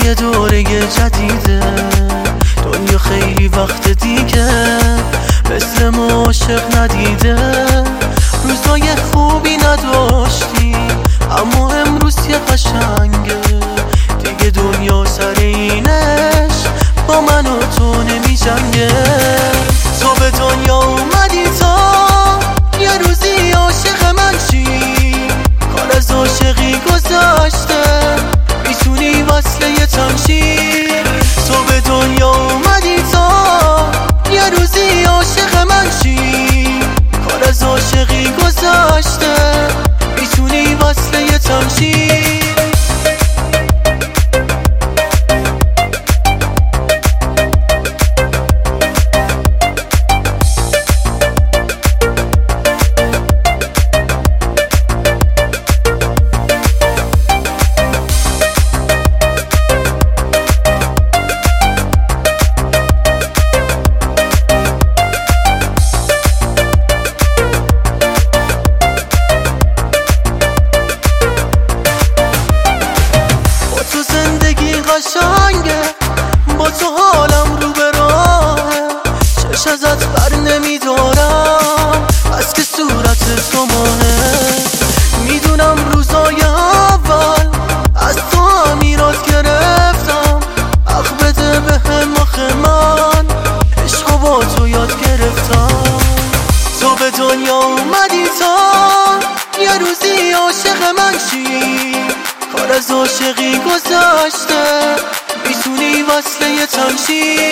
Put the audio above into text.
یه دوره جدیده، دنیا خیلی وقت دیگه مثل ما عاشق ندیده. روزای خوبی نداشتی اما امروز یه قشنگه، دیگه دنیا سر اینش با من و تو نمی جنگه. تو به دنیا اومدی تا یه روزی عاشق من چی، کار از عاشقی گذاشته میتونی وصله یه تنشی. تو به دنیا اومدی تا یه روزی عاشق من چی، کار از عاشقی گذاشته میتونی وصله یه تنشی. قشنگه با تو حالم رو به راهه، چش ازت بر نمیدارم از که صورت تو ماهه. میدونم روزای اول از تو امیرات گرفتم، حق بده به هم آخه من عشق با تو یاد گرفتم. تو به دنیا اومدی تا یه روزی عاشق من چی، کار از عاشقی گذاشته میتونی وصله یه تنشی.